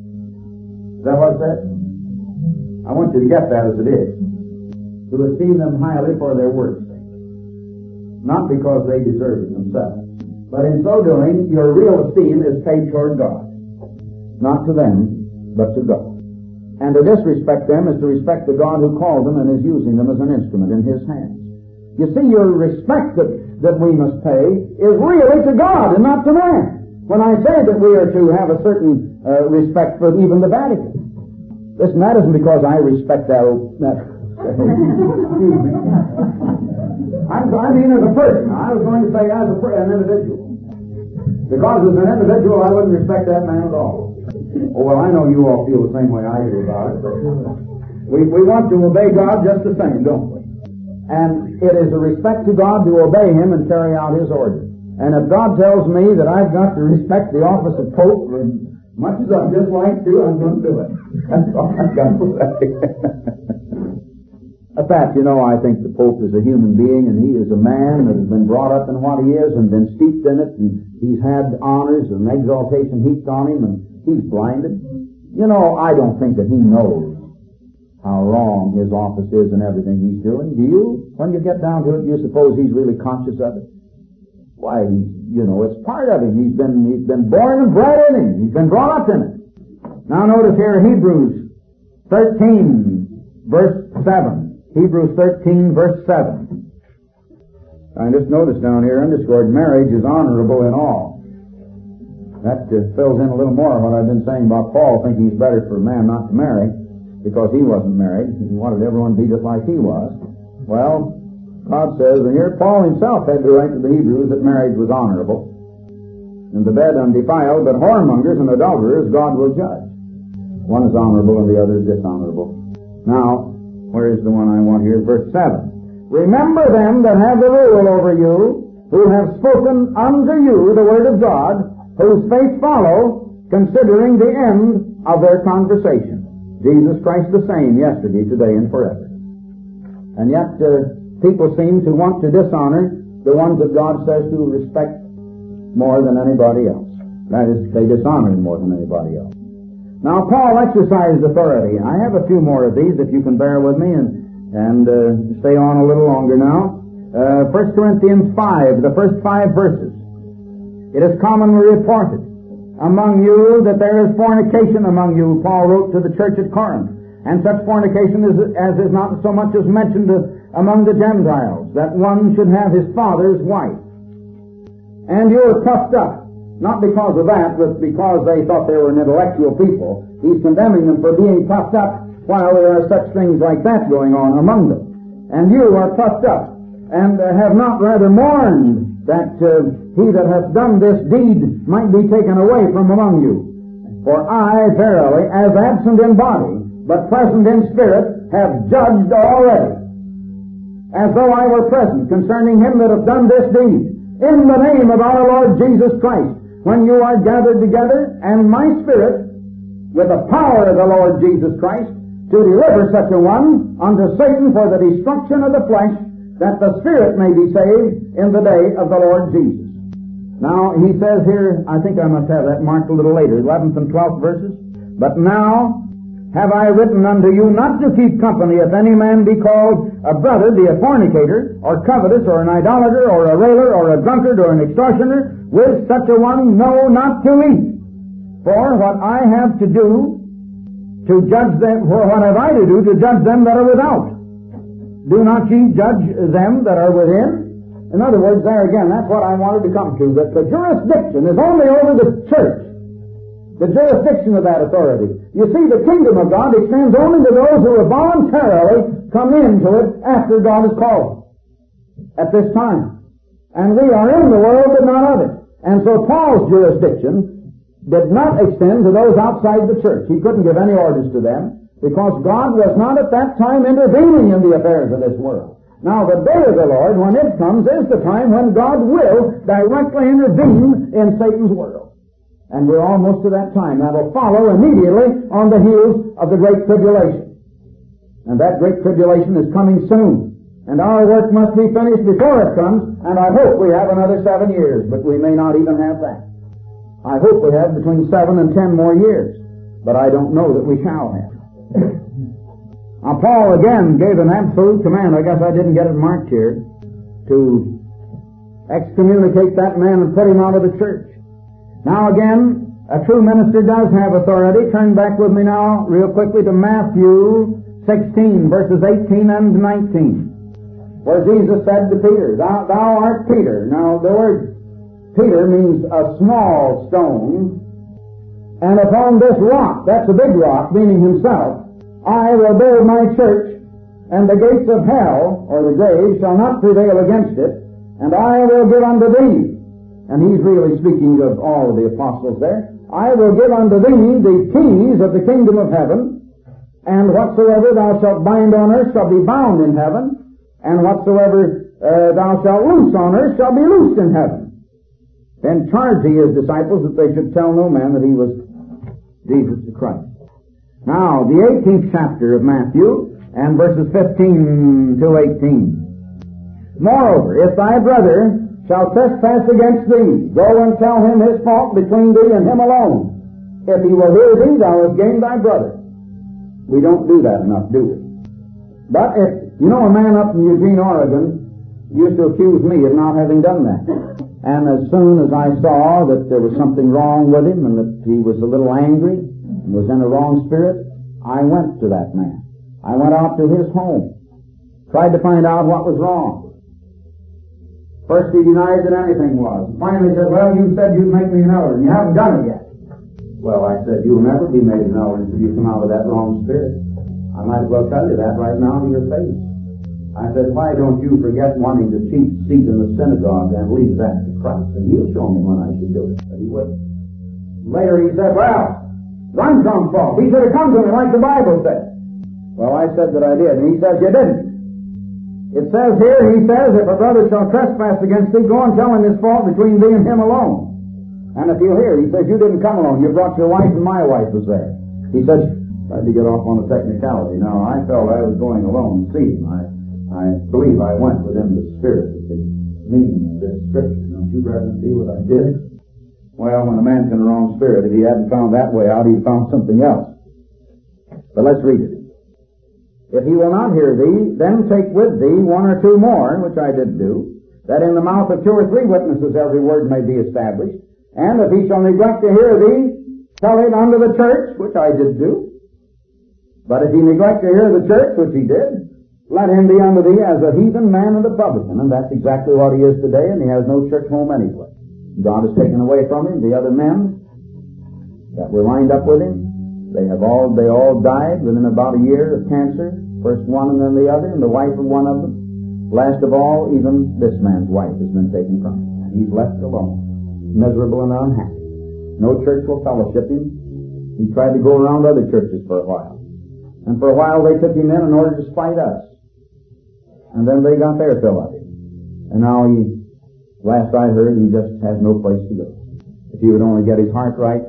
Is that what it says? I want you to get that as it is. To esteem them highly for their work's sake. not because they deserve it themselves. But in so doing, your real esteem is paid toward God. Not to them, but to God. And to disrespect them is to respect the God who called them and is using them as an instrument in His hands. You see, your respect that, that we must pay is really to God and not to man. When I say that we are to have a certain uh, respect for even the Vatican. Listen, that isn't because I respect that. that excuse me. I'm, I mean as a person. I was going to say as a, an individual. Because as an individual, I wouldn't respect that man at all. Oh, well, I know you all feel the same way I do about it, but we, we want to obey God just the same, don't we? And it is a respect to God to obey Him and carry out His orders. And if God tells me that I've got to respect the office of Pope, as much as I'd dislike to, I'm going to do it. That's all I've got to say. At that, you know, I think the Pope is a human being, and he is a man that has been brought up in what he is and been steeped in it, and he's had honors and exaltation heaped on him, and he's blinded. You know, I don't think that he knows how wrong his office is and everything he's doing. Do you? When you get down to it, do you suppose he's really conscious of it? Why, you know, it's part of him. He's been, he's been born and bred in him. He's been brought up in it. Now notice here Hebrews thirteen, verse seven. Hebrews thirteen, verse seven. I just noticed down here, underscored, marriage is honorable in all. That uh, fills in a little more what I've been saying about Paul thinking it's better for a man not to marry because he wasn't married. He wanted everyone to be just like he was. Well, God says, and here Paul himself had to write to the Hebrews that marriage was honorable, and the bed undefiled, but whoremongers and adulterers God will judge. One is honorable and the other is dishonorable. Now, where is the one I want here? Verse seven. Remember them that have the rule over you, who have spoken unto you the word of God, whose faith follow, considering the end of their conversation. Jesus Christ the same yesterday, today, and forever. And yet, uh, people seem to want to dishonor the ones that God says to respect more than anybody else. That is, they dishonor him more than anybody else. Now, Paul exercised authority. I have a few more of these, if you can bear with me and, and uh, stay on a little longer now. Uh, First Corinthians five, the first five verses. It is commonly reported among you that there is fornication among you, Paul wrote to the church at Corinth. And such fornication is, as is not so much as mentioned to, among the Gentiles, that one should have his father's wife. And you are puffed up. Not because of that, but because they thought they were an intellectual people. He's condemning them for being puffed up while there are such things like that going on among them. And you are puffed up, and uh, have not rather mourned that uh, he that hath done this deed might be taken away from among you. For I, verily, as absent in body, but present in spirit, have judged already, as though I were present, concerning him that hath done this deed, in the name of our Lord Jesus Christ. When you are gathered together, and my spirit, with the power of the Lord Jesus Christ, to deliver such a one unto Satan for the destruction of the flesh, that the spirit may be saved in the day of the Lord Jesus. Now, he says here, I think I must have that marked a little later, eleventh and twelfth verses. But now have I written unto you not to keep company if any man be called a brother, be a fornicator, or covetous, or an idolater, or a railer, or a drunkard, or an extortioner. With such a one, no, not to eat. For what I have to do to judge them, for what have I to do to judge them that are without? Do not ye judge them that are within? In other words, there again, that's what I wanted to come to, that the jurisdiction is only over the church. The jurisdiction of that authority. You see, the kingdom of God extends only to those who have voluntarily come into it after God has called them at this time. And we are in the world, but not of it. And so Paul's jurisdiction did not extend to those outside the church. He couldn't give any orders to them, because God was not at that time intervening in the affairs of this world. Now, the day of the Lord, when it comes, is the time when God will directly intervene in Satan's world. And we're almost to that time. That'll follow immediately on the heels of the Great Tribulation. And that Great Tribulation is coming soon. And our work must be finished before it comes, and I hope we have another seven years, but we may not even have that. I hope we have between seven and ten more years, but I don't know that we shall have. Now, Paul again gave an absolute command, I guess I didn't get it marked here, to excommunicate that man and put him out of the church. Now again, a true minister does have authority. Turn back with me now real quickly to Matthew sixteen, verses eighteen and nineteen, where Jesus said to Peter, Thou, thou art Peter. Now the word Peter means a small stone, and upon this rock, that's a big rock, meaning himself, I will build my church, and the gates of hell, or the grave, shall not prevail against it, and I will give unto thee, and he's really speaking of all of the apostles there, I will give unto thee the keys of the kingdom of heaven, and whatsoever thou shalt bind on earth shall be bound in heaven, and whatsoever uh, thou shalt loose on earth shall be loosed in heaven. Then charged he his disciples that they should tell no man that he was Jesus the Christ. Now, the eighteenth chapter of Matthew, and verses fifteen to eighteen. Moreover, if thy brother shall trespass against thee, go and tell him his fault between thee and him alone. If he will hear thee, thou hast gained thy brother. We don't do that enough, do we? But if, you know, a man up in Eugene, Oregon, used to accuse me of not having done that. And as soon as I saw that there was something wrong with him and that he was a little angry and was in a wrong spirit, I went to that man. I went out to his home, tried to find out what was wrong. First he denied that anything was. Finally said, well, you said you'd make me an elder, and you haven't done it yet. Well, I said, you'll never be made an elder until you come out of that wrong spirit. I might as well tell you that right now to your face. I said, why don't you forget wanting to cheat seat in the synagogue and leave that to Christ, and he'll show me when I should do it. But he wouldn't. Later he said, well, I'm some fault. He should have come to me like the Bible said. Well, I said that I did, and he says you didn't. It says here, he says, if a brother shall trespass against thee, go and tell him his fault between thee and him alone. And if he'll hear, he says, you didn't come alone. You brought your wife, and my wife was there. He said, tried to get off on a technicality. Now, I felt I was going alone and see him. I, I believe I went within the spirit of the meaning of this scripture. Don't you, brethren, see what I did? Well, when a man's in the wrong spirit, if he hadn't found that way out, he'd found something else. But let's read it. If he will not hear thee, then take with thee one or two more, which I did do, that in the mouth of two or three witnesses every word may be established. And if he shall neglect to hear thee, tell it unto the church, which I did do. But if he neglect to hear the church, which he did, let him be unto thee as a heathen man and a publican. And that's exactly what he is today, and he has no church home anyway. God has taken away from him the other men that were lined up with him. They have all, they all died within about a year of cancer. First one and then the other, and the wife of one of them. Last of all, even this man's wife has been taken from him. And he's left alone, miserable and unhappy. No church will fellowship him. He tried to go around other churches for a while. And for a while they took him in in order to spite us. And then they got their fill of him. And now he, last I heard, he just has no place to go. If he would only get his heart right,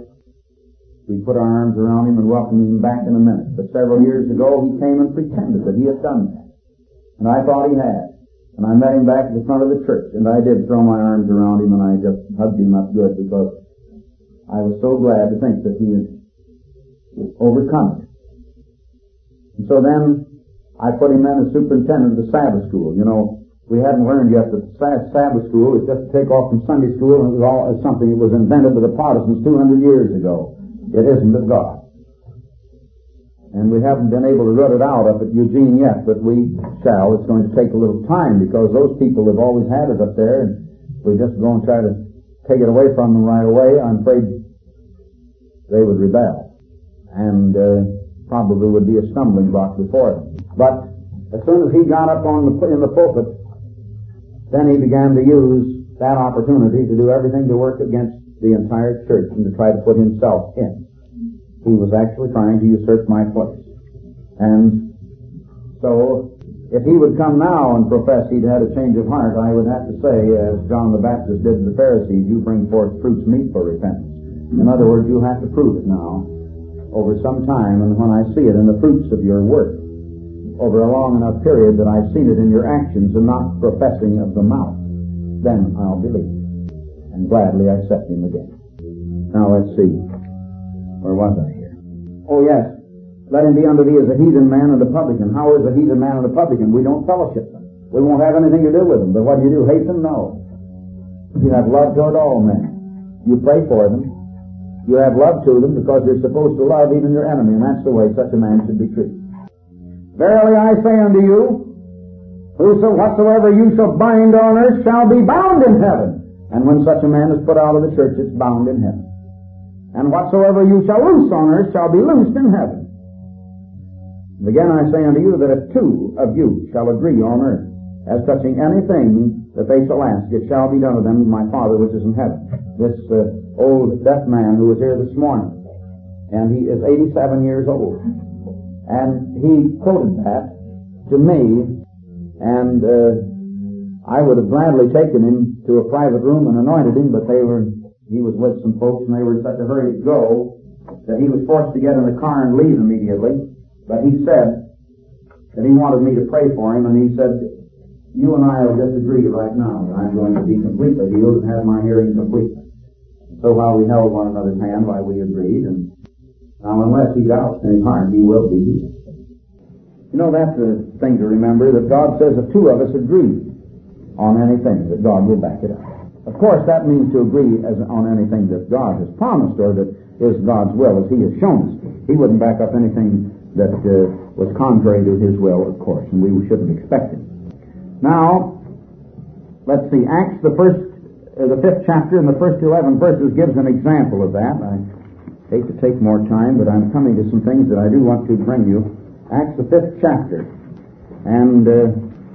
we put our arms around him and welcomed him back in a minute. But several years ago, he came and pretended that he had done that. And I thought he had. And I met him back at the front of the church, and I did throw my arms around him, and I just hugged him up good because I was so glad to think that he had overcome it. And so then I put him in as superintendent of the Sabbath school. You know, we hadn't learned yet that the Sabbath school is just to take off from Sunday school, and it was all it's something that was invented by the Protestants two hundred years ago. It isn't of God. And we haven't been able to root it out up at Eugene yet, but we shall. It's going to take a little time because those people have always had it up there, and we're just going to try to take it away from them right away. I'm afraid they would rebel, and uh, probably would be a stumbling block before them. But as soon as he got up on the in the pulpit, then he began to use that opportunity to do everything to work against the entire church and to try to put himself in. He was actually trying to usurp my place. And so, if he would come now and profess he'd had a change of heart, I would have to say, as John the Baptist did to the Pharisees, you bring forth fruits meet for repentance. In other words, you have to prove it now over some time, and when I see it in the fruits of your work, over a long enough period that I've seen it in your actions and not professing of the mouth, then I'll believe and gladly accept him again. Now let's see. Where was I here? Oh yes. Let him be unto thee as a heathen man and a publican. How is a heathen man and a publican? We don't fellowship them. We won't have anything to do with them. But what do you do? Hate them? No. You have love toward all men. You pray for them. You have love to them because you're supposed to love even your enemy, and that's the way such a man should be treated. Verily I say unto you, whoso whatsoever you shall bind on earth shall be bound in heaven. And when such a man is put out of the church, it's bound in heaven. And whatsoever you shall loose on earth shall be loosed in heaven. And again I say unto you that if two of you shall agree on earth as touching anything that they shall ask, it shall be done of them my Father which is in heaven. This uh, old deaf man who was here this morning, and he is eighty-seven years old, and he quoted that to me, and uh, I would have gladly taken him to a private room and anointed him, but they were he was with some folks, and they were in such a hurry to go that he was forced to get in the car and leave immediately. But he said that he wanted me to pray for him, and he said, you and I will just agree right now that I'm going to be completely healed and have my hearing completely. So while we held one another's hand, while we agreed, and now unless he doubts in his heart, he will be healed. You know, that's the thing to remember, that God says if two of us agree on anything, that God will back it up. Of course, that means to agree as on anything that God has promised or that is God's will, as He has shown us. He wouldn't back up anything that uh, was contrary to His will, of course, and we shouldn't expect it. Now, let's see, Acts, the first, uh, the fifth chapter and the first eleven verses gives an example of that. I hate to take more time, but I'm coming to some things that I do want to bring you. Acts, the fifth chapter, and uh,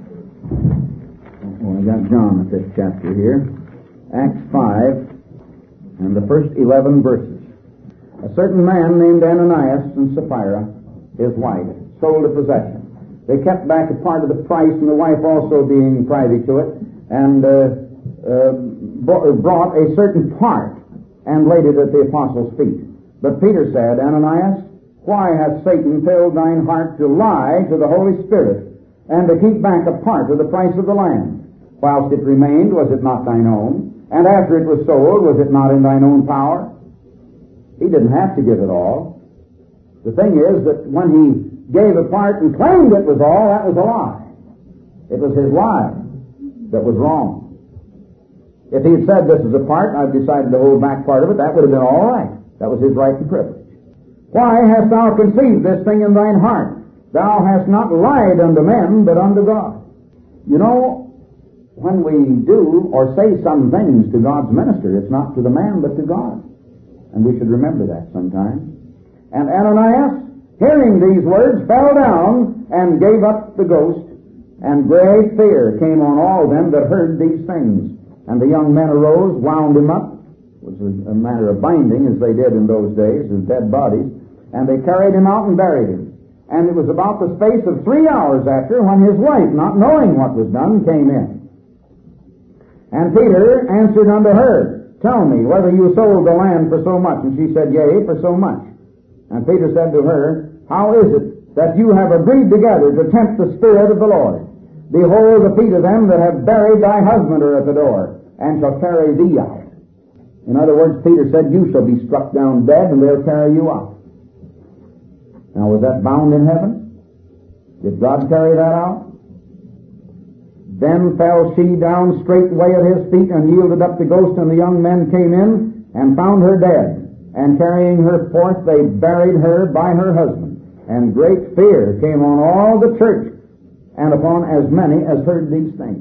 oh, I got John, the fifth chapter here. Acts five, and the first eleven verses. A certain man named Ananias and Sapphira, his wife, sold a possession. They kept back a part of the price, and the wife also being privy to it, and uh, uh, brought a certain part and laid it at the apostles' feet. But Peter said, Ananias, why hath Satan filled thine heart to lie to the Holy Spirit, and to keep back a part of the price of the land? Whilst it remained, was it not thine own? And after it was sold, was it not in thine own power? He didn't have to give it all. The thing is that when he gave a part and claimed it was all, that was a lie. It was his lie that was wrong. If he had said this is a part, I've decided to hold back part of it, that would have been all right. That was his right and privilege. Why hast thou conceived this thing in thine heart? Thou hast not lied unto men, but unto God. You know, when we do or say some things to God's minister, it's not to the man, but to God. And we should remember that sometimes. And Ananias, hearing these words, fell down and gave up the ghost, and great fear came on all them that heard these things. And the young men arose, wound him up, which was a matter of binding, as they did in those days, as dead bodies, and they carried him out and buried him. And it was about the space of three hours after when his wife, not knowing what was done, came in. And Peter answered unto her, Tell me whether you sold the land for so much. And she said, Yea, for so much. And Peter said to her, How is it that you have agreed together to tempt the Spirit of the Lord? Behold, the feet of them that have buried thy husband are at the door, and shall carry thee out. In other words, Peter said, You shall be struck down dead, and they'll carry you out. Now, was that bound in heaven? Did God carry that out? Then fell she down straightway at his feet, and yielded up the ghost, and the young men came in, and found her dead. And carrying her forth, they buried her by her husband. And great fear came on all the church, and upon as many as heard these things.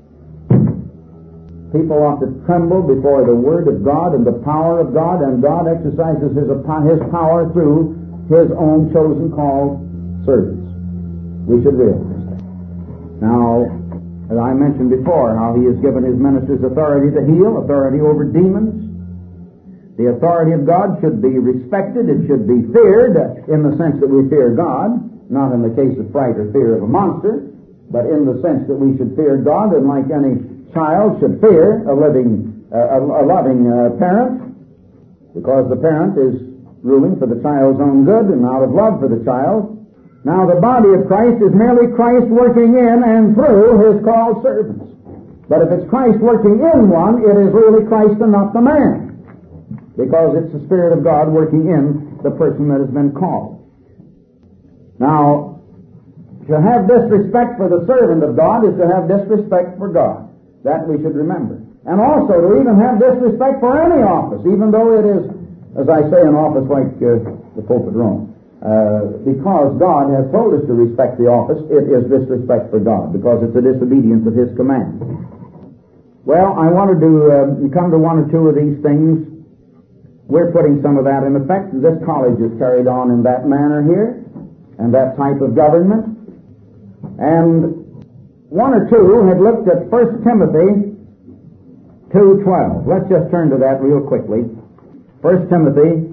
People ought to tremble before the Word of God and the power of God, and God exercises His, his power through His own chosen called servants. We should realize that. Now, as I mentioned before, how He has given His ministers authority to heal, authority over demons. The authority of God should be respected. It should be feared in the sense that we fear God, not in the case of fright or fear of a monster, but in the sense that we should fear God, and like any child should fear a living, uh, a, a loving uh, parent, because the parent is ruling for the child's own good and out of love for the child. Now, the body of Christ is merely Christ working in and through His called servants. But if it's Christ working in one, it is really Christ and not the man, because it's the Spirit of God working in the person that has been called. Now, to have disrespect for the servant of God is to have disrespect for God. That we should remember. And also to even have disrespect for any office, even though it is, as I say, an office like uh, the pulpit room. Uh, because God has told us to respect the office, it is disrespect for God, because it's a disobedience of His command. Well, I wanted to uh, come to one or two of these things. We're putting some of that in effect. This college is carried on in that manner here, and that type of government. And one or two had looked at First Timothy two twelve. Let's just turn to that real quickly. First Timothy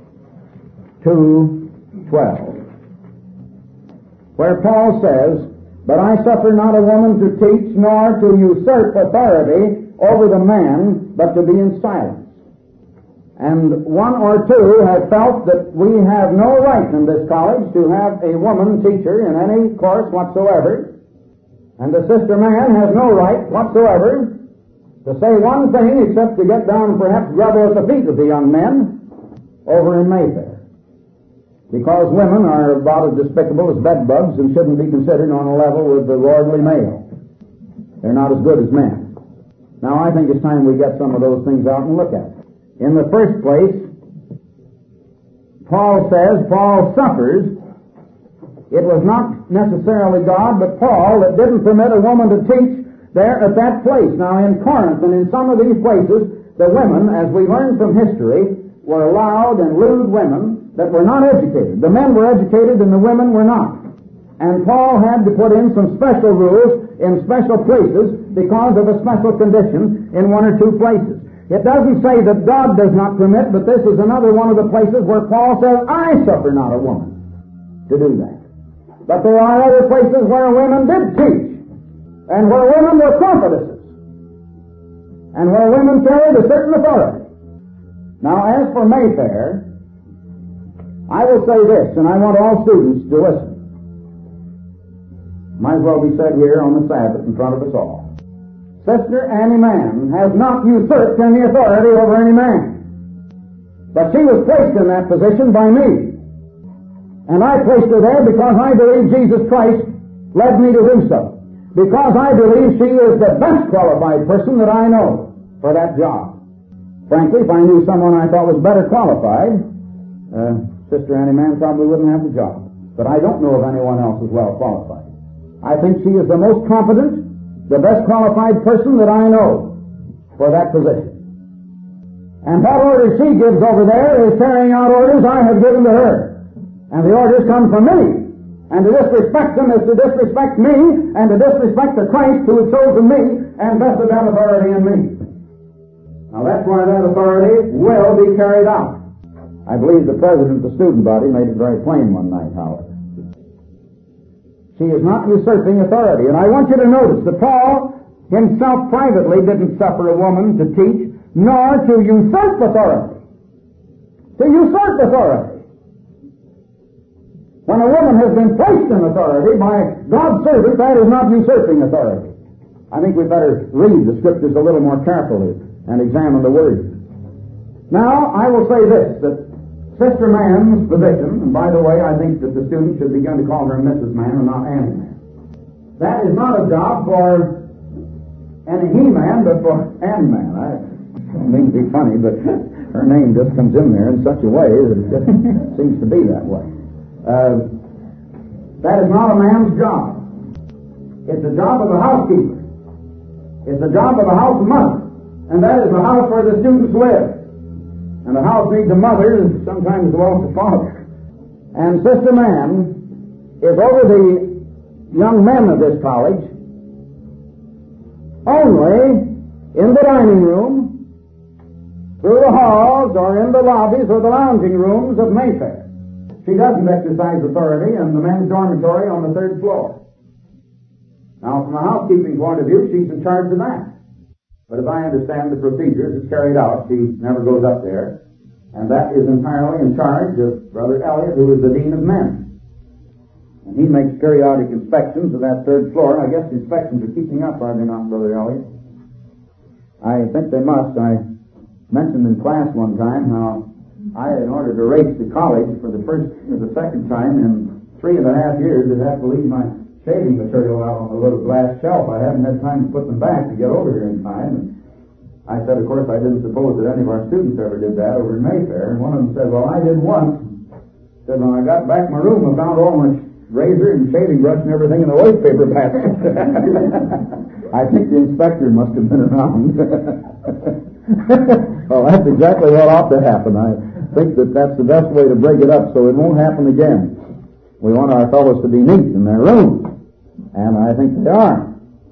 two twelve, where Paul says, "But I suffer not a woman to teach, nor to usurp authority over the man, but to be in silence." And one or two have felt that we have no right in this college to have a woman teacher in any course whatsoever, and the sister man has no right whatsoever to say one thing except to get down and perhaps grovel at the feet of the young men over in Mayfair. Because women are about as despicable as bedbugs and shouldn't be considered on a level with the lordly male. They're not as good as men. Now I think it's time we get some of those things out and look at it. In the first place, Paul says, Paul suffers. It was not necessarily God, but Paul that didn't permit a woman to teach there at that place. Now in Corinth and in some of these places, the women, as we learn from history, were allowed and lewd women that were not educated. The men were educated and the women were not. And Paul had to put in some special rules in special places because of a special condition in one or two places. It doesn't say that God does not permit, but this is another one of the places where Paul says, "I suffer not a woman to do that." But there are other places where women did teach, and where women were prophetesses, and where women carried a certain authority. Now, as for Mayfair, I will say this, and I want all students to listen. Might as well be said here on the Sabbath in front of us all. Sister Annie Mann has not usurped any authority over any man. But she was placed in that position by me. And I placed her there because I believe Jesus Christ led me to do so. Because I believe she is the best qualified person that I know for that job. Frankly, if I knew someone I thought was better qualified, uh, Sister Annie Mann probably wouldn't have the job. But I don't know of anyone else as well qualified. I think she is the most competent, the best qualified person that I know for that position. And what orders she gives over there is carrying out orders I have given to her. And the orders come from me. And to disrespect them is to disrespect me, and to disrespect the Christ who has chosen me and vested that authority in me. Now that's why that authority will be carried out. I believe the president of the student body made it very plain one night, however. She is not usurping authority. And I want you to notice that Paul himself privately didn't suffer a woman to teach, nor to usurp authority. To usurp authority. When a woman has been placed in authority by God's servant, that is not usurping authority. I think we better read the Scriptures a little more carefully and examine the Word. Now, I will say this, that Sister Mann's position, and by the way, I think that the students should begin to call her Missus Mann and not Annie Mann. That is not a job for any he-man, but for Annie Mann. I don't mean to be funny, but her name just comes in there in such a way that it just seems to be that way. Uh, that is not a man's job. It's the job of the housekeeper. It's the job of the house mother. And that is the house where the students live. And the house needs a mother and sometimes as well as a father. And Sister Mann is over the young men of this college only in the dining room, through the halls, or in the lobbies or the lounging rooms of Mayfair. She doesn't exercise authority in the men's dormitory on the third floor. Now, from a housekeeping point of view, she's in charge of that. But as I understand the procedures it's carried out, she never goes up there. And that is entirely in charge of Brother Elliot, who is the Dean of Men. And he makes periodic inspections of that third floor. I guess the inspections are keeping up, are they not, Brother Elliot? I think they must. I mentioned in class one time how I, in order to race to college for the first or the second time in three and a half years, I'd have to leave my shaving material out on the little glass shelf. I haven't had time to put them back to get over here in time. And I said, of course, I didn't suppose that any of our students ever did that over in Mayfair. And one of them said, well, I did once. Said, when I got back in my room, I found all my razor and shaving brush and everything in the waste paper basket. I think the inspector must have been around. Well, that's exactly what ought to happen. I think that that's the best way to break it up so it won't happen again. We want our fellows to be neat in their rooms, and I think they are.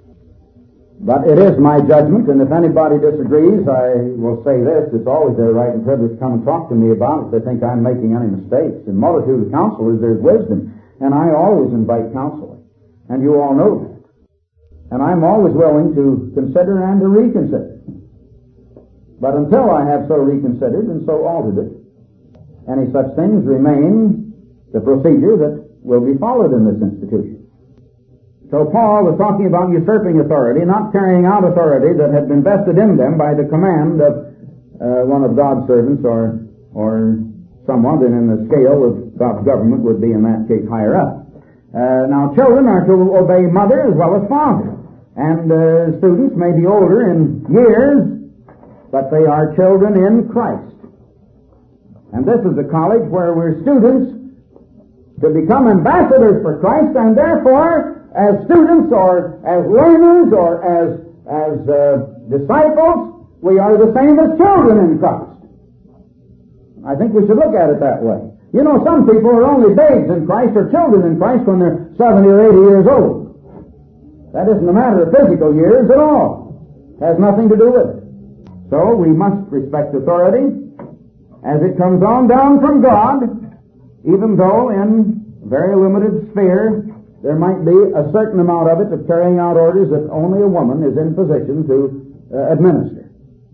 But it is my judgment, and if anybody disagrees, I will say this: it's always their right and privilege to come and talk to me about it if they think I'm making any mistakes. In multitude of counselors, there's wisdom, and I always invite counseling, and you all know that. And I'm always willing to consider and to reconsider. But until I have so reconsidered and so altered it, any such things remain the procedure that will be followed in this institution. So Paul was talking about usurping authority, not carrying out authority that had been vested in them by the command of uh, one of God's servants or or someone that in the scale of God's government would be in that case higher up. Uh, now children are to obey mother as well as father. And uh, students may be older in years, but they are children in Christ. And this is a college where we're students to become ambassadors for Christ, and therefore as students or as learners or as as uh, disciples, we are the same as children in Christ. I think we should look at it that way. You know, some people are only babes in Christ or children in Christ when they're seventy or eighty years old. That isn't a matter of physical years at all. It has nothing to do with it. So we must respect authority as it comes on down from God, even though in a very limited sphere there might be a certain amount of it of carrying out orders that only a woman is in position to uh, administer.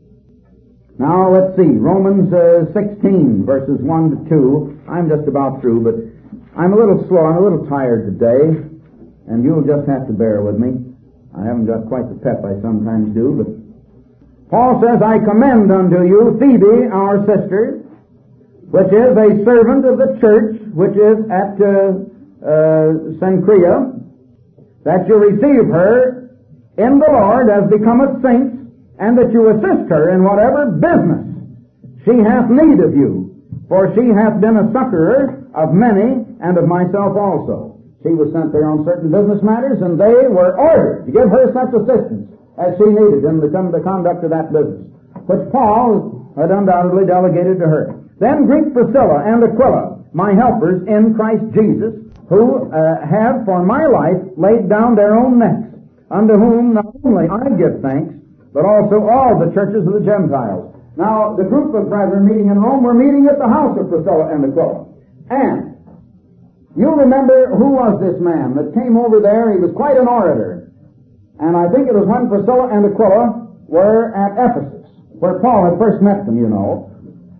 Now let's see, Romans uh, sixteen, verses one to two. I'm just about through, but I'm a little slow, I'm a little tired today, and you'll just have to bear with me. I haven't got quite the pep I sometimes do, but Paul says, I commend unto you Phoebe, our sister, which is a servant of the church, which is at uh, Uh, Cenchrea, that you receive her in the Lord as becometh saints, and that you assist her in whatever business she hath need of you, for she hath been a succorer of many, and of myself also. She was sent there on certain business matters, and they were ordered to give her such assistance as she needed in the, the conduct of that business, which Paul had undoubtedly delegated to her. Then greet Priscilla and Aquila, my helpers in Christ Jesus, who uh, have for my life laid down their own necks, unto whom not only I give thanks, but also all the churches of the Gentiles. Now, the group of brethren meeting in Rome were meeting at the house of Priscilla and Aquila. And you remember who was this man that came over there? He was quite an orator. And I think it was when Priscilla and Aquila were at Ephesus, where Paul had first met them, you know.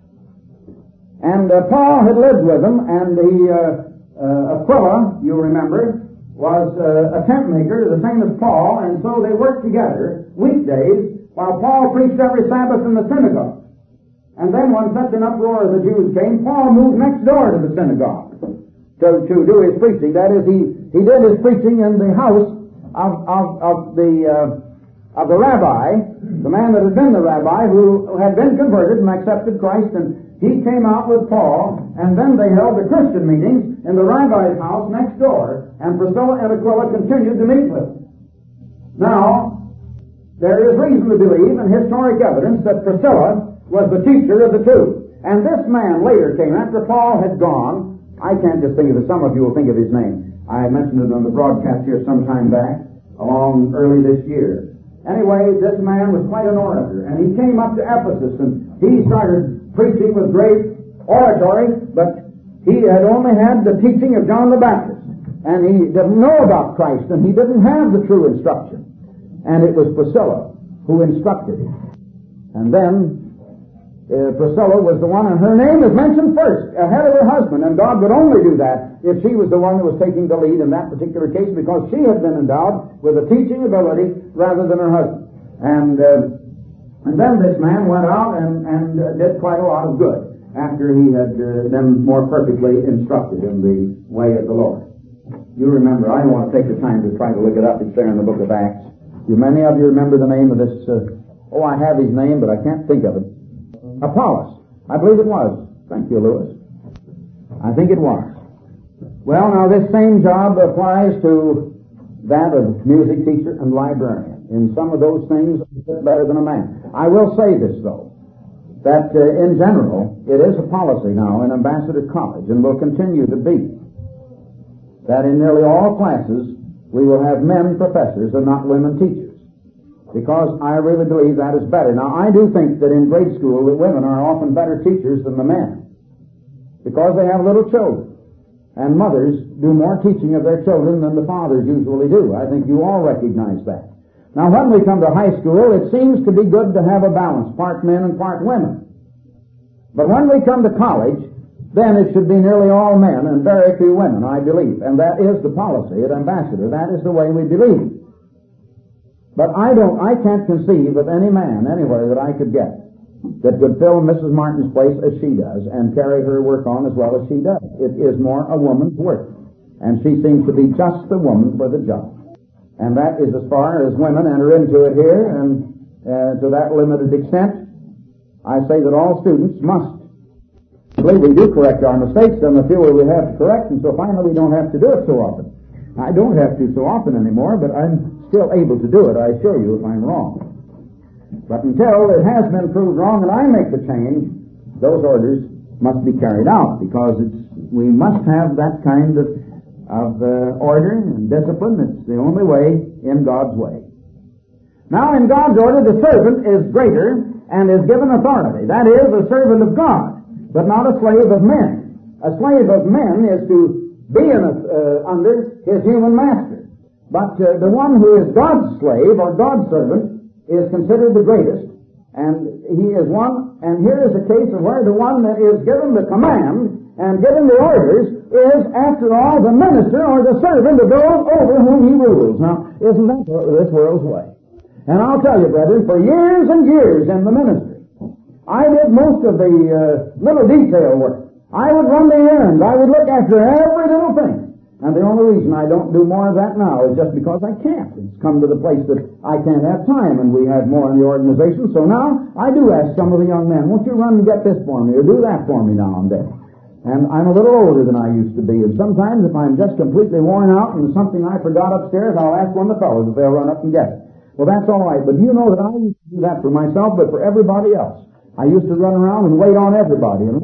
And uh, Paul had lived with them, and he... Uh, Uh, Aquila, you remember, was uh, a tent maker, the same as Paul, and so they worked together weekdays while Paul preached every Sabbath in the synagogue. And then when such an uproar of the Jews came, Paul moved next door to the synagogue to, to do his preaching. That is, he, he did his preaching in the house of, of, of the uh, of the rabbi, the man that had been the rabbi, who had been converted and accepted Christ, and he came out with Paul, and then they held the Christian meetings in the rabbi's house next door, and Priscilla and Aquila continued to meet with him. Now, there is reason to believe, and historic evidence, that Priscilla was the teacher of the two. And this man later came, after Paul had gone. I can't just think of it, some of you will think of his name. I mentioned it on the broadcast here some time back, along early this year. Anyway, this man was quite an orator, and he came up to Ephesus, and he started preaching with great oratory, but he had only had the teaching of John the Baptist, and he didn't know about Christ, and he didn't have the true instruction. And it was Priscilla who instructed him. And then uh, Priscilla was the one, and her name is mentioned first, ahead of her husband, and God would only do that if she was the one that was taking the lead in that particular case, because she had been endowed with a teaching ability rather than her husband. And uh, and then this man went out and, and uh, did quite a lot of good after he had uh, been more perfectly instructed in the way of the Lord. You remember, I don't want to take the time to try to look it up. It's there in the book of Acts. Do many of you remember the name of this uh, Oh, I have his name, but I can't think of it. Apollos. I believe it was. Thank you, Lewis. I think it was. Well, now this same job applies to that of music teacher and librarian. In some of those things, better than a man. I will say this, though, that uh, in general, it is a policy now in Ambassador College, and will continue to be, that in nearly all classes, we will have men professors and not women teachers. Because I really believe that is better. Now, I do think that in grade school, the women are often better teachers than the men. Because they have little children. And mothers do more teaching of their children than the fathers usually do. I think you all recognize that. Now, when we come to high school, it seems to be good to have a balance, part men and part women. But when we come to college, then it should be nearly all men and very few women, I believe. And that is the policy at Ambassador. That is the way we believe. But I don't, I can't conceive of any man anywhere that I could get that could fill Missus Martin's place as she does and carry her work on as well as she does. It is more a woman's work. And she seems to be just the woman for the job. And that is as far as women enter into it here, and uh, to that limited extent, I say that all students must. I believe we do correct our mistakes, and the fewer we have to correct, and so finally we don't have to do it so often. I don't have to so often anymore, but I'm still able to do it, I assure you, if I'm wrong. But until it has been proved wrong and I make the change, those orders must be carried out, because it's, we must have that kind of, of uh, order and discipline. It's the only way in God's way. Now, in God's order, the servant is greater and is given authority. That is, a servant of God, but not a slave of men. A slave of men is to be in a, uh, under his human master. But uh, the one who is God's slave or God's servant is considered the greatest, and he is one, and here is a case of where the one that is given the command and given the orders is, after all, the minister or the servant of those over whom he rules. Now, isn't that this world's way? And I'll tell you, brethren, for years and years in the ministry, I did most of the uh, little detail work. I would run the errands. I would look after every little thing. And the only reason I don't do more of that now is just because I can't. It's come to the place that I can't have time, and we have more in the organization. So now I do ask some of the young men, won't you run and get this for me, or do that for me now and then? And I'm a little older than I used to be, and sometimes if I'm just completely worn out and something I forgot upstairs, I'll ask one of the fellows if they'll run up and get it. Well, that's all right, but you know that I used to do that for myself, but for everybody else. I used to run around and wait on everybody. And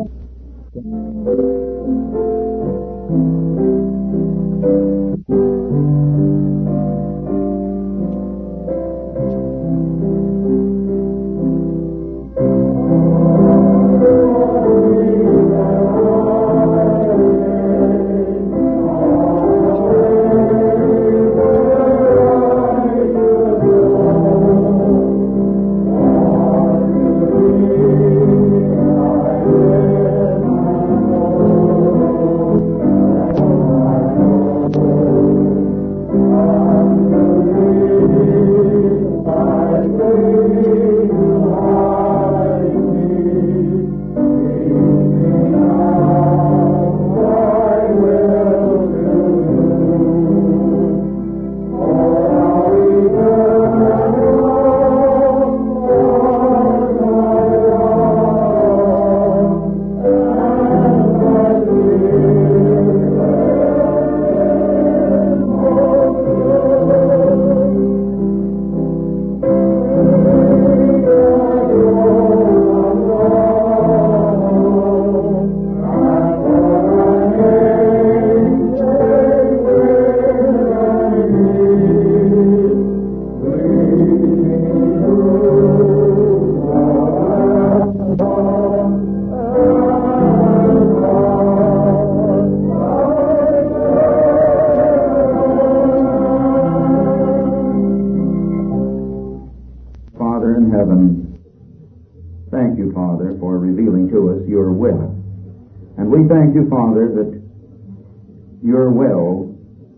thank you, Father, that your will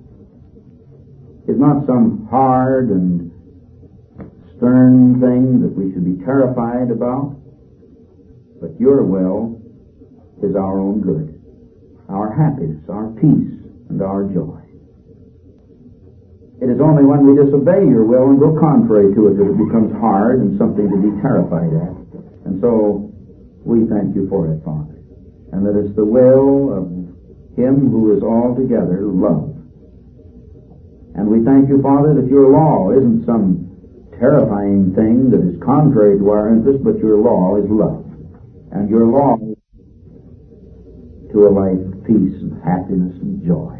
is not some hard and stern thing that we should be terrified about, but your will is our own good, our happiness, our peace, and our joy. It is only when we disobey your will and go contrary to it that it becomes hard and something to be terrified at. And so we thank you for it, Father. And that it's the will of Him who is altogether love. And we thank you, Father, that your law isn't some terrifying thing that is contrary to our interest, but your law is love. And your law is to a life of peace and happiness and joy.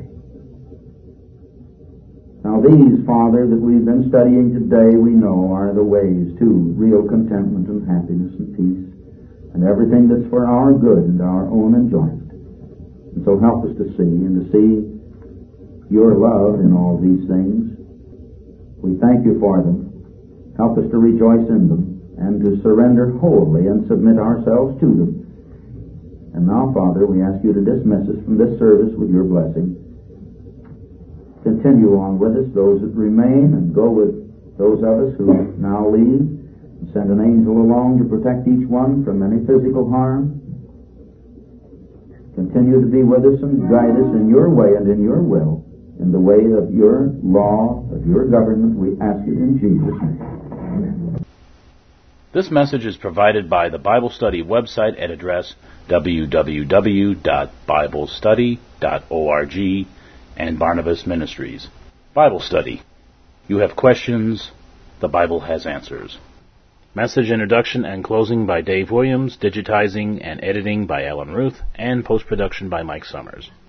Now these, Father, that we've been studying today, we know are the ways to real contentment and happiness and peace, and everything that's for our good and our own enjoyment. And so help us to see, and to see your love in all these things. We thank you for them. Help us to rejoice in them, and to surrender wholly and submit ourselves to them. And now, Father, we ask you to dismiss us from this service with your blessing. Continue on with us, those that remain, and go with those of us who now leave. And send an angel along to protect each one from any physical harm. Continue to be with us and guide us in your way and in your will, in the way of your law, of your government. We ask it in Jesus' name. Amen. This message is provided by the Bible Study website at address w w w dot bible study dot org and Barnabas Ministries. Bible Study. You have questions, the Bible has answers. Message introduction and closing by Dave Williams, digitizing and editing by Alan Ruth, and post-production by Mike Summers.